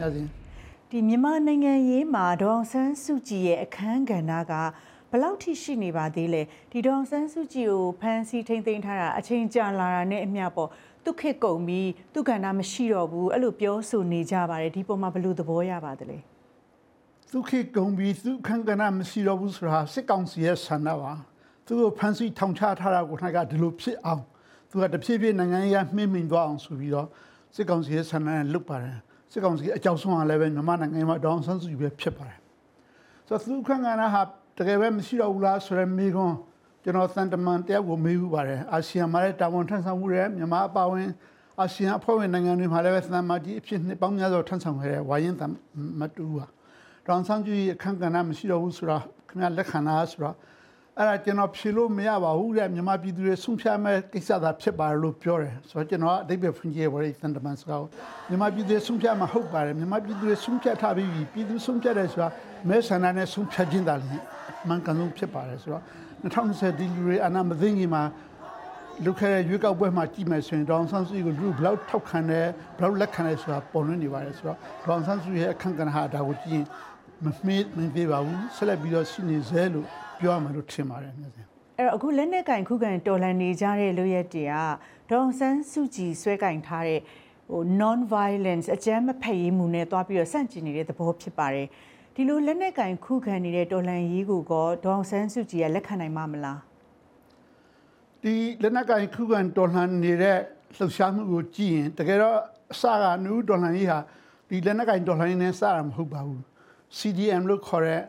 ဒီမြန်မာနိုင်ငံရေးမှာဒေါအောင်ဆန်းစုကြည်ရဲ့အခန်းကဏ္ဍကဘယ်လောက်ထိရှိနေပါသေးလဲဒီဒေါအောင်ဆန်းစုကြည်ကိုဖမ်းဆီးထိန်းသိမ်းထားတာအချိန်ကြာလာတာနဲ့အမျှပေါ့သူခေတ်ကုန်ပြီးသူကဏ္ဍမရှိတော့ဘူးအဲ့လိုပြောဆိုနေကြပါတယ်ဒီပုံမှာဘယ်လိုသဘောရပါသလဲသူခေတ်ကုန်ပြီးသူအခန်းကဏ္ဍမရှိတော့ဘူးဆိုတာစစ်ကောင်စီရဲ့ဆန္ဒပါသူကိုဖမ်းဆီးထောင်ချထားတာကို၌ကဒီလိုဖြစ်အောင်သူကတဖြည်းဖြည်းနိုင်ငံရေးမှင်းမိန်သွားအောင်ဆိုပြီးတော့စစ်ကောင်စီရဲ့ဆန္ဒနဲ့လွတ်ပါတယ်စစ်ကောင်စီအကြောက်ဆုံးအားလည်းပဲမြန်မာနိုင်ငံမှာဒေါအောင်ဆန်းစုကြည်ပဲဖြစ်ပါတယ်ဆိုတော့သူခန့်ကဏ္ဍဟာတကယ်ပဲမရှိတော့ဘူးလားဆိုတဲ့မိကွန်းကျွန်တော်စံတမန်တယောက်ကိုမေးဘူးပါတယ်အာဆီယံမှာလည်းတာဝန်ထမ်းဆောင်မှုတွေမြန်မာအပါအဝင်အာဆီယံအဖွဲ့ဝင်နိုင်ငံတွေမှာလည်းပဲသံမကြီးအဖြစ်နှစ်ပေါင်းများစွာထမ်းဆောင်ခဲ့တဲ့ဝါရင်တမတူပါဒေါအောင်ဆန်းစုကြည်အခန့်ကဏ္ဍမရှိတော့ဘူးဆိုတော့ခင်ဗျလက်ခံတာဆိုတော့အဲ့ဒါကျွန်တော်ဖြေလို့မရပါဘူးတဲ့မြန်မာပြည်သူတွေဆုံးဖြတ်မဲ့ကိစ္စသာဖြစ်ပါတယ်လို့ပြောတယ်ဆိုတော့ကျွန်တော်အဓိပ္ပာယ်ဖွင့်ကြည့်ရပါတယ်စန်တမန်စကားမြန်မာပြည်သူတွေဆုံးဖြတ်မှာဟုတ်ပါတယ်မြန်မာပြည်သူတွေဆုံးဖြတ်ထားပြီးပြည်သူဆုံးဖြတ်တယ်ဆိုတာမဲဆန္ဒနဲ့ဆုံးဖြတ်ခြင်းသာလေမှန်ကန်ဆုံးဖြစ်ပါတယ်ဆိုတော့2020ဒီလူတွေအနာမသိငင်မှာလူခဲရွေးကောက်ပွဲမှာကြည့်မယ်ဆိုရင်ဒေါအောင်ဆန်းစုကြည်ကိုလူဘလောက်ထောက်ခံတယ်ဘလောက်လက်ခံတယ်ဆိုတာပေါ်လွင်နေပါတယ်ဆိုတော့ဒေါအောင်ဆန်းစုကြည်ရဲ့အခန့်ကဏ္ဍဟာဒါကိုကြည့်ရင်မသေးပါဘူးဆက်လက်ပြီးတော့ရှိနေသေးလို့ပြောရမှာလို့ထင်ပါတယ်မြတ်စင်အဲ့တော့အခုလက်နက်ကင်ခုခံတော်လှန်နေကြတဲ့လူရက်တွေကဒေါအောင်ဆန်းစုကြည်ဆွဲကင်ထားတဲ့non violence အကြမ်းမဖက်ရေးမှုနဲ့တွားပြီးတော့စန့်ကျင်နေတဲ့သဘောဖြစ်ပါတယ်ဒီလိုလက်နက်ကင်ခုခံနေတဲ့တော်လှန်ရေးကိုဒေါအောင်ဆန်းစုကြည်ကလက်ခံနိုင်မှာမလားဒီလက်နက်ကင်ခုခံတော်လှန်နေတဲ့လှုပ်ရှားမှုကိုကြည့်ရင်တကယ်တော့အစကနူးတော်လှန်ရေးဟာဒီလက်နက်ကင်တော်လှန်ရေးနဲ့စတာမဟုတ်ပါဘူး CDM လို့ခေါ်တဲ့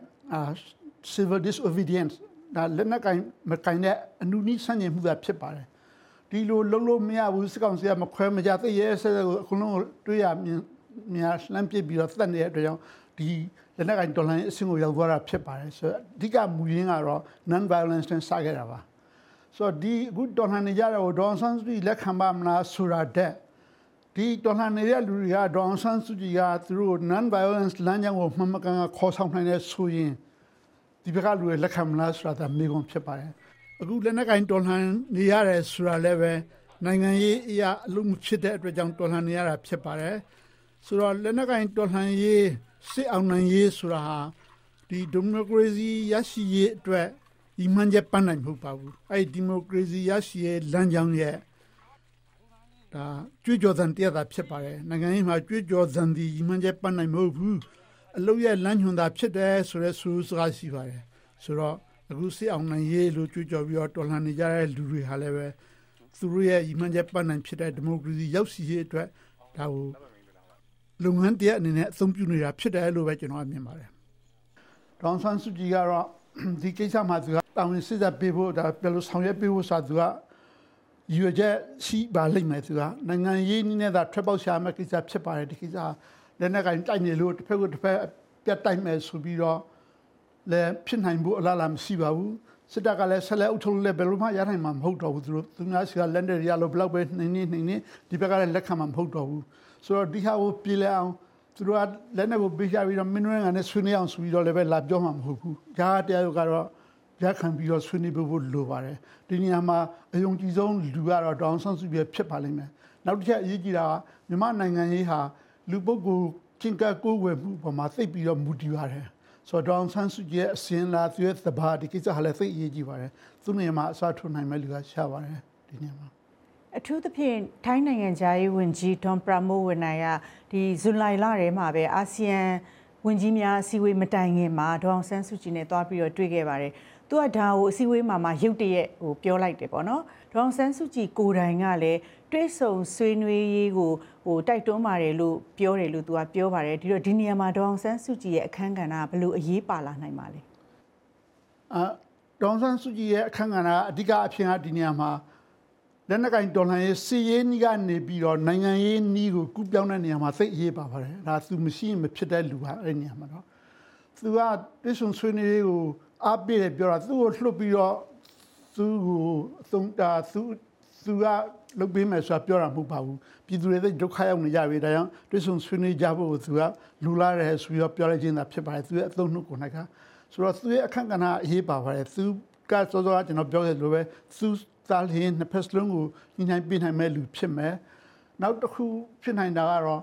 civil disobedience ဒါလက်နက်ကင်မကင်တဲ့အနုနည်းဆန့်ကျင်မှုသာဖြစ်ပါတယ်ဒီလိုလုံးလို့မရဘူးစစ်ကောင်စီကမခွဲမကြသိရဲဆက်ကိုအကုန်လုံးတွေးရများလှမ်းပစ်ပြီးတော့သတ်နေတဲ့အတွက်ကြောင့်ဒီလက်နက်ကင်တော်လှန်ရေးအဆင့်ကိုရောက်သွားတာဖြစ်ပါတယ်ဆိုတော့အဓိကမူရင်းကတော့ non violence နဲ့စခဲ့တာပါဆိုတော့ဒီအခုတော်လှန်နေကြတဲ့ဒေါအောင်ဆန်းစုကြည်လက်ခံပါမလားဆိုတာတဲ့ဒီတော်လှန်နေတဲ့လူတွေကဒေါအောင်ဆန်းစုကြည်ကသူတို့ non violence လမ်းကြောင်းကိုမှန်မှန်ကန်ကန်ခေါ်ဆောင်နိုင်တဲ့ဆိုရင်ဒီဘက်ကလူတွေလက်ခံမလားဆိုတာမေးခွန်းဖြစ်ပါတယ်အခုလက်နက်ကင်တော်လှန်နေရတယ်ဆိုတာလည်းပဲနိုင်ငံရေးအရာအလုံးဖြစ်တဲ့အတွက်ကြောင့်တော်လှန်နေရတာဖြစ်ပါတယ်ဆိုတော့လက်နက်ကင်တော်လှန်ရေးစစ်အောင်နိုင်ရေးဆိုတာဟာဒီဒီမိုကရေစီရရှိရေးအတွက်ဒီမှန်ချက်ပန်းနိုင်မဟုတ်ပါဘူးအဲ့ဒီမိုကရေစီရရှိရေးလမ်းကြောင်းရဲ့ဒါကြွေးကြော်သံတရားသာဖြစ်ပါတယ်နိုင်ငံရေးမှာကြွေးကြော်သံဒီမှန်ချက်ပန်းနိုင်မဟုတ်ဘူးအလုပ်ရဲ့လမ်းညွှန်တာဖြစ်တယ်ဆိုတဲ့ဆိုစကားရှိပါတယ်ဆိုတော့အခုစစ်အောင်နိုင်ရေးလို့ကြွေးကြော်ပြီးတော့တော်လှန်နေကြတဲ့လူတွေဟာလည်းပဲသူတို့ရဲ့ညီမှန်ချက်ပန်းနိုင်ဖြစ်တဲ့ဒီမိုကရေစီရောက်ရှိရေးအတွက်ဒါကိုလုပ်ငန်းတရားအနေနဲ့အသုံးပြုနေတာဖြစ်တယ်လို့ပဲကျွန်တော်မြင်ပါတယ်ဒေါအောင်ဆန်းစုကြည်ကတော့ဒီကိစ္စမှာသူကတောင်းစစ်တပ်ပေးဖို့ဒါဘယ်လိုဆောင်ရွက်ပေးဖို့ဆိုတာသူကရွေချက်ရှိပါလိမ့်မယ်သူကနိုင်ငံရေးနည်းနဲ့သာထွက်ပေါက်ရှာမဲ့ကိစ္စဖြစ်ပါတယ်ဒီကိစ္စလက်နက်ကင်တိုက်နေလို့တစ်ဖက်ကိုတစ်ဖက်ပြတ်တိုက်မယ်ဆိုပြီးတော့လည်းဖြစ်နိုင်ဖို့အလားအလာမရှိပါဘူးစစ်တပ်ကလည်းဆက်လက်အုပ်ချုပ်လည်းဘယ်လိုမှရနိုင်မှာမဟုတ်တော့ဘူးသူများစီကလက်နက်ရလို့ဘလောက်ပဲနှင်းဒီဘက်ကလည်းလက်ခံမှာမဟုတ်တော့ဘူးဆိုတော့ဒီဟာကိုပြည်လဲအောင်သူတို့ကလက်နက်ကိုပေးချပြီးတော့မင်းတို့ကလည်းဆွေးနွေးအောင်ဆိုပြီးတော့လည်းပဲလာပြောမှာမဟုတ်ဘူးဂျားတရားကတော့ရခံပြီးတော့ဆွေးနွေးဖို့လိုပါတယ်ဒီနေရာမှာအယုံကြည်ဆုံးလူကတော့ဒေါအောင်ဆန်းစုကြည်ဖြစ်ပါလိမ့်မယ်နောက်တစ်ချက်အရေးကြီးတာကမြန်မာနိုင်ငံရေးဟာလူပုဂ္ဂိုလ်ချင်းကကိုယ်ဝယ်မှုပေါ်မှာသိပြီးတော့မူတည်ပါတယ်ဆိုတော့ဒေါအောင်ဆန်းစုကြည်ရဲ့အစဉ်လာသူရဲ့သဘာဒီကိစ္စဟာလည်းသိအရေးကြီးပါတယ်သူနေရာမှာအစားထိုးနိုင်မဲ့လူကရှားပါတယ်ဒီနေရာမှာအထူးသဖြင့်ထိုင်းနိုင်ငံသားရေးဝန်ကြီးဒေါန်ပရာမိုဝနိုင်ကဒီဇူလိုင်လထဲမှာပဲအာဆီယံဝန်ကြီးများအစည်းအဝေးမတိုင်ခင်မှာဒေါအောင်ဆန်းစုကြည်နဲ့တွားပြီးတော့တွေ့ခဲ့ပါတယ်သူကဒါကိုအစည်းအဝေးမှာရုပ်တရက်ပြောလိုက်တယ်ပေါ့နော်ဒေါအောင်ဆန်းစုကြည်ကိုယ်တိုင်ကလည်းတွေ့ဆုံဆွေးနွေးရေးကိုတိုက်တွန်းပါတယ်လို့ပြောတယ်လို့သူကပြောပါတယ်ဒီတော့ဒီနေရာမှာဒေါအောင်ဆန်းစုကြည်ရဲ့အခန်းကဏ္ဍကဘယ်လိုအရေးပါလာနိုင်ပါလဲဒေါအောင်ဆန်းစုကြည်ရဲ့အခန်းကဏ္ဍအဓိကအဖြစ်အဒီနေရာမှာလက်နက်ကင်တော်လှန်ရေးစီရေးနီးကနေပြီးတော့နိုင်ငံရေးနီးကိုကူးပြောင်းတဲ့နေရာမှာသိအရေးပါပါတယ်ဒါသူမရှိရင်မဖြစ်တဲ့လူကအဲ့ဒီနေရာမှာတော့သူကတွေ့ဆုံဆွေးနွေးရေးကိုအားပေးတယ်ပြောတာသူ့ကိုလှုပ်ပြီးတော့သူ့ကိုအသုံးတာသူကလုပ်ပေးမယ်ဆိုတာပြောတာမဟုတ်ပါဘူးပြည်သူတွေသိဒုက္ခရောက်နေကြပြီဒါကြောင့်တွေ့ဆုံဆွေးနွေးကြဖို့သူကလူလာတယ်ဆိုပြီးတော့ပြောလိုက်ခြင်းသာဖြစ်ပါတယ်သူရဲ့အသုံးနှုတ်ကိုနိုင်ကဆိုတော့သူရဲ့အခန့်ကဏ္ဍအရေးပါပါတယ်သူကစောစောကကျွန်တော်ပြောခဲ့လို့ပဲသူသားလင်းနှစ်ဖက်စလုံးကိုညှိနှိုင်းပေးနိုင်မဲ့လူဖြစ်မယ်နောက်တစ်ခုဖြစ်နိုင်တာကတော့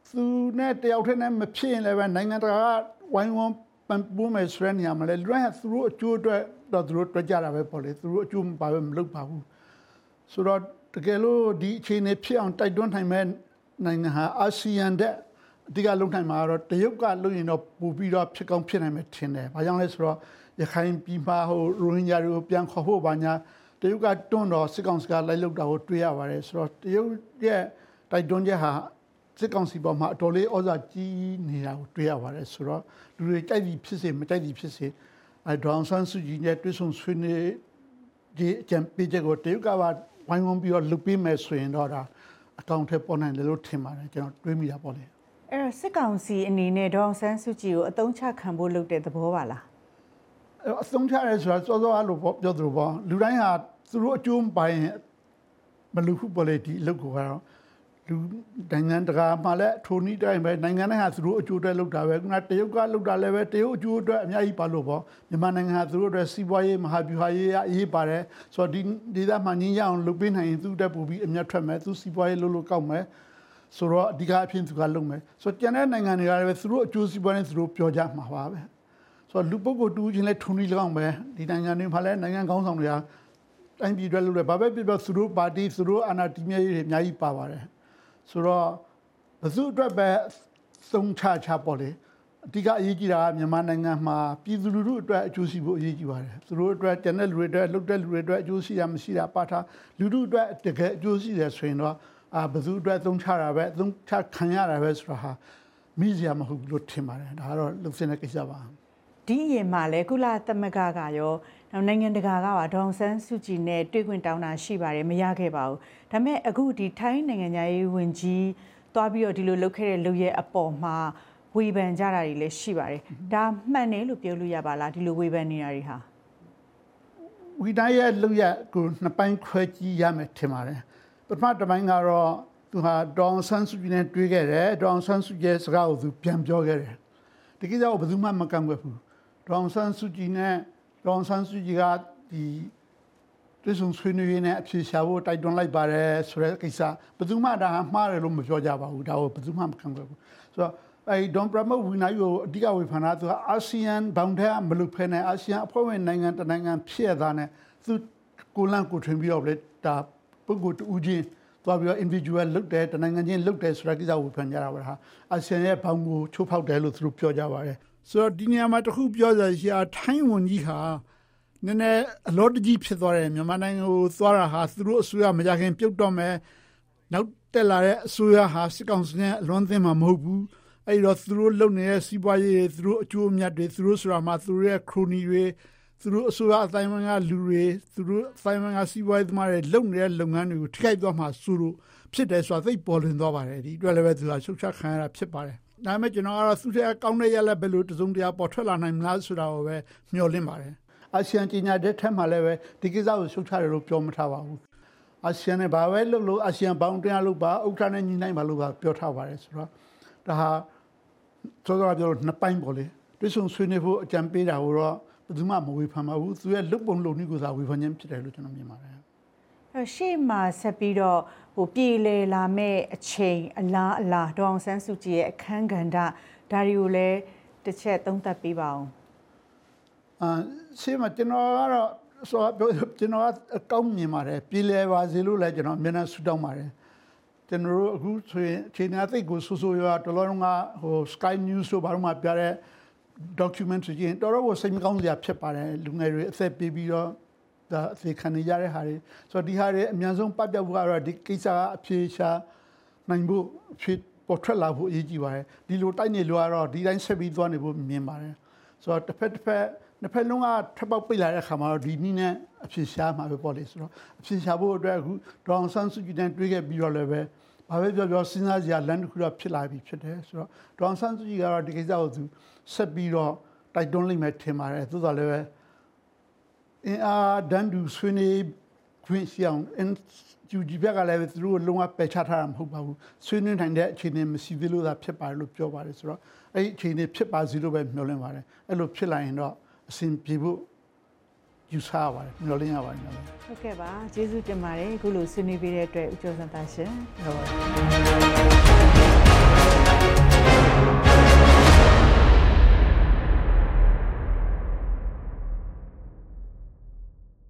သူနဲ့တယောက်တည်းနဲ့မဖြစ်ရင်လည်းပဲနိုင်ငံတကာကဝိုင်းဝန်းပံ့ပိုးမယ်ဆိုတဲ့နေရာမှာလည်းလူတိုင်းကသူတို့အကျိုးအတွက်တော့သူတို့တွက်ကြတာပဲပေါ့လေသူတို့အကျိုးမပါပဲမလုပ်ပါဘူးဆိုတော့တကယ်လို့ဒီအခြေအနေဖြစ်အောင်တိုက်တွန်းနိုင်မဲ့နိုင်ငံဟာအာဆီယံတဲ့အဓိကလုံနိုင်မှာတော့တရုတ်ကလုံရင်တော့ပို့ပြီးတော့ဖြစ်ကောင်းဖြစ်နိုင်မယ်ထင်တယ်။ဘာကြောင့်လဲဆိုတော့ရခိုင်ပြည်မှာဟိုရိုဟင်ဂျာတွေကိုပြန်ခေါ်ဖို့ဘာညာတရုတ်ကတွန်းတော့စစ်ကောင်စီကလိုက်လုပ်တာကိုတွေ့ရပါတယ်ဆိုတော့တရုတ်ရဲ့တိုက်တွန်းချက်ဟာစစ်ကောင်စီပေါ်မှာအတော်လေးဩဇာကြီးနေတာကိုတွေ့ရပါတယ်ဆိုတော့လူတွေကြိုက်ပြီးဖြစ်စေမကြိုက်ပြီးဖြစ်စေဒေါအောင်ဆန်းစုကြည်နဲ့တွေ့ဆုံဆွေးနွေးဒီအကြံပေးချက်ကိုတရုတ်ကပါဝိုင်းဝန်းပြီးတော့လုပ်ပေးမယ်ဆိုရင်တော့ဒါအကောင့်ထဲပေါ်နိုင်တယ်လို့ထင်ပါတယ်ကျွန်တော်တွေးမိတာပေါ့လေအဲ့တော့စစ်ကောင်စီအနေနဲ့ဒေါအောင်ဆန်းစုကြည်ကိုအသုံးချခံဖို့လုပ်တဲ့သဘောပါလားအသုံးချရဲဆိုတာစောစောအဲ့လိုပြောသလိုပေါ့လူတိုင်းဟာသူတို့အကျိုးမပိုင်မလူခုပေါ်လေဒီအလုပ်ကိုကတော့လူနိုင်ငံတကာမှာလည်းထိုနည်းတိုင်းပဲနိုင်ငံတိုင်းဟာသူတို့အကျိုးအတွက်လုပ်တာပဲခုနတရုတ်ကလုပ်တာလည်းပဲတရုတ်အကျိုးအတွက်အများကြီးပါလို့ပေါ့မြန်မာနိုင်ငံဟာသူတို့အတွက်စီးပွားရေးမဟာဗျူဟာရေးအရေးပါတယ်ဆိုတော့ဒီဒေသမှာငြင်းရအောင်လုပ်ပေးနိုင်ရင်သူ့တက်ပူပြီးအမြတ်ထွက်မယ်သူစီးပွားရေးလုပ်လို့ကောက်မယ်ဆိုတော့အဓိကအဖြစ်သူကလုပ်မယ်ဆိုတော့ကျန်တဲ့နိုင်ငံတွေကလည်းသူတို့အကျိုးစီးပွားနဲ့သူတို့ပြောကြမှာပါပဲဆိုတော့လူပုဂ္ဂိုလ်တူချင်းလည်းထုံနည်း၎င်းပဲဒီနိုင်ငံတွေမှာလည်းနိုင်ငံကောင်းဆောင်တွေကတိုင်းပြည်အတွက်လုပ်တယ်ဘာပဲဖြစ်ဖြစ်သူတို့ပါတီသူတို့အာဏာတည်မြဲရေးတွေအများကြီးပါပါတယ်ဆိုတော့ဘယ်သူအတွက်ပဲသုံးချပေါ်လေအဓိကအရေးကြီးတာကမြန်မာနိုင်ငံမှာပြည်သူလူထုအတွက်အကျိုးရှိဖို့အရေးကြီးပါတယ်သူတို့အတွက်ကျန်တဲ့လူတွေအတွက်လုပ်တဲ့လူတွေအတွက်အကျိုးရှိတာမရှိတာပါထားလူထုအတွက်တကယ်အကျိုးရှိတယ်ဆိုရင်တော့ဘယ်သူအတွက်သုံးချတာပဲသုံးချခံရတာပဲဆိုတာဟာမိစရာမဟုတ်ဘူးလို့ထင်ပါတယ်ဒါကတော့လုံစင်တဲ့ကိစ္စပါဒီအရင်မှာလဲကုလသမဂ္ဂကရောနိုင်ငံတကာကပါဒေါအောင်ဆန်းစုကြည်နဲ့တွေ့ခွင့်တောင်းတာရှိပါတယ်မရခဲ့ပါဘူးဒါပေမဲ့အခုဒီထိုင်းနိုင်ငံသားရေးဝန်ကြီးသွားပြီးတော့ဒီလိုလုပ်ခဲ့တဲ့လုပ်ရဲ့အပေါ်မှာဝေဖန်ကြတာတွေလည်းရှိပါတယ်ဒါမှန်တယ်လို့ပြောလို့ရပါလားဒီလိုဝေဖန်နေတာတွေဟာဝီတိုင်းရဲ့လုပ်ရကိုနှစ်ပိုင်းခွဲကြည့်ရမယ်ထင်ပါတယ်ပထမတစ်ပိုင်းကတော့သူဟာဒေါအောင်ဆန်းစုကြည်နဲ့တွေ့ခဲ့တယ်ဒေါအောင်ဆန်းစုကြည်စကားကိုသူပြန်ပြောခဲ့တယ်ဒီကိစ္စကိုဘယ်သူမှမကန့်ကွက်ဘူးဒေါအောင်ဆန်းစုကြည်နဲ့ဒေါအောင်ဆန်းစုကြည်ကဒီတွေ့ဆုံဆွေးနွေးရင်းနဲ့အဖြေရှာဖို့တိုက်တွန်းလိုက်ပါတယ်ဆိုတဲ့ကိစ္စဘယ်သူမှဒါမှားတယ်လို့မပြောကြပါဘူးဒါကိုဘယ်သူမှမကန့်ကွက်ဘူးဆိုတော့ဒေါန်ပရမိုဝီနိုင်ကိုအဓိကဝေဖန်တာသူကအာဆီယံဘောင်ထဲမလုပ်ဖဲနဲ့အာဆီယံအဖွဲ့ဝင်နိုင်ငံတနိုင်ငံဖြစ်ရတာနဲ့သူကိုလန့်ကိုထွင်ပြီးတော့လေဒါပုဂ္ဂိုလ်တူချင်းသွားပြီးတော့ individual လုပ်တယ်တနိုင်ငံချင်းလုပ်တယ်ဆိုတာကိစ္စကိုဖန်ကြတာပါဟာအာဆီယံရဲ့ဘောင်ကိုချိုးဖောက်တယ်လို့သူတို့ပြောကြပါတယ်ဆိုတော့ဒီနေရာမှာတခုပြောရစီထိုင်းဝန်ကြီးဟာနည်းနည်းအလောတကြီးဖြစ်သွားတယ်မြန်မာနိုင်ငံကိုသွားတာဟာသူတို့အစိုးရမကြခင်ပြုတ်တော့မယ်နောက်တက်လာတဲ့အစိုးရဟာစစ်ကောင်စီနဲ့အလွန်သင်းမှာမဟုတ်ဘူးအဲ့တော့သူတို့လုပ်နေတဲ့စီးပွားရေးတွေသူတို့အကျိုးအမြတ်တွေသူတို့ဆိုတာမှသူတို့ရဲ့ခရိုနီတွေသူတို့အစိုးရအတိုင်းအဝန်ကလူတွေသူတို့အတိုင်းအဝန်ကစီးပွားရေးသမားတွေလုပ်နေတဲ့လုပ်ငန်းတွေကိုထိခိုက်သွားမှဆိုလို့ဖြစ်တယ်ဆိုတာသိပေါ်လွင်သွားပါတယ်ဒီအတွက်လည်းပဲသူကရှုတ်ချခံရတာဖြစ်ပါတယ်ဒါပေမဲ့ကျွန်တော်ကတော့သူတဲ့ကောင်းတဲ့ရလက်ပဲလို့တစုံတရာပေါ်ထွက်လာနိုင်မလားဆိုတာကိုပဲမျှော်လင့်ပါတယ်အာဆီယံကြီးညာတဲ့ထက်မှလည်းပဲဒီကိစ္စကိုရှုတ်ချတယ်လို့ပြောမထားပါဘူးအာဆီယံနဲ့ဘာပဲလုပ်လို့အာဆီယံဘောင်တရားလုပ်ပါဥက္ကဋ္ဌနဲ့ညီနိုင်ပါလို့ပြောထားပါတယ်ဆိုတော့ဒါဟာသောတော်ပြောနှစ်ပိုင်းပေါ့လေတွေ့ဆုံဆွေးနွေးဖို့အကြံပေးတာကိုတော့ဘယ်သူမှမဝေဖန်ပါဘူးသူရဲ့လုပ်ပုံလုပ်နည်းကိုသာဝေဖန်ခြင်းဖြစ်တယ်လို့ကျွန်တော်မြင်ပါတယ်ရှေ့မှာဆက်ပြီးတော့ပြည်လေလာမဲ့အချိန်အလားဒေါအောင်ဆန်းစုကြည်ရဲ့အခန်းကဏ္ဍဒါတွေကိုလည်းတစ်ချက်သုံးသပ်ပေးပါအောင်ရှေ့မှာကျွန်တော်ကတော့ဆိုတော့ကျွန်တော်အကောင်းမြင်ပါတယ်ပြည်လေပါစေလို့လည်းကျွန်တော်မျက်နှာဆူတောင်းပါတယ်ကျွန်တော်တို့အခုဆိုရင်ခြေနာသိကိုဆူဆူရွာတော်တော်ကSky News ဆိုဘာလို့မှပြတဲ့ documentary ကြီးတော်တော်ကိုစိတ်မကောင်းစရာဖြစ်ပါတယ်လူငယ်တွေအသက်ပေးပြီးတော့ဒါအသေးခံနေရတဲ့ဟာတွေဆိုတော့ဒီဟာတွေအများဆုံးပတ်ပြဖို့ကတော့ဒီကိစ္စကအဖြေရှာနိုင်ဖို့ဖြစ်ပေါ်ထွက်လာဖို့အရေးကြီးပါတယ်ဒီလိုတိုက်နေလို့ကတော့ဒီတိုင်းဆက်ပြီးသွားနေဖို့မြင်ပါတယ်ဆိုတော့တစ်ဖက်လုံးကထပ်ပေါက်ပိတ်လာတဲ့အခါမှာတော့ဒီနည်းနဲ့အဖြေရှာမှာပဲပေါ့လေဆိုတော့အဖြေရှာဖို့အတွက်အခုဒေါအောင်ဆန်းစုကြည်နဲ့တွေ့ခဲ့ပြီးတော့လည်းပဲဘာပဲပြောစဉ်းစားစရာလမ်းတစ်ခုတော့ဖြစ်လာပြီဖြစ်တယ်ဆိုတော့ဒေါအောင်ဆန်းစုကြည်ကတော့ဒီကိစ္စကိုသူဆက်ပြီးတော့တိုက်တွန်းလိမ့်မယ်ထင်ပါတယ်သို့တော်လည်းပဲအင်အားဒန်ဒူဆွေးနွေးခွင့်ရှိအောင်ယူဂျီဘက်ကလည်းသူတို့လုံးဝပယ်ချထားတာမဟုတ်ပါဘူးဆွေးနွေးနိုင်တဲ့အခြေအနေမရှိသေးလို့သာဖြစ်ပါတယ်လို့ပြောပါတယ်ဆိုတော့အဲ့ဒီအခြေအနေဖြစ်ပါစေလို့ပဲမျှော်လင့်ပါတယ်အဲ့လိုဖြစ်လာရင်တော့အဆင်ပြေဖို့ယူဆပါတယ်မျှော်လင့်ရပါတယ်ဟုတ်ကဲ့ပါကျေးဇူးတင်ပါတယ်အခုလိုဆွေးနွေးပေးတဲ့အတွက်ဦးကျော်စံသားရှင်ဟုတ်ပါ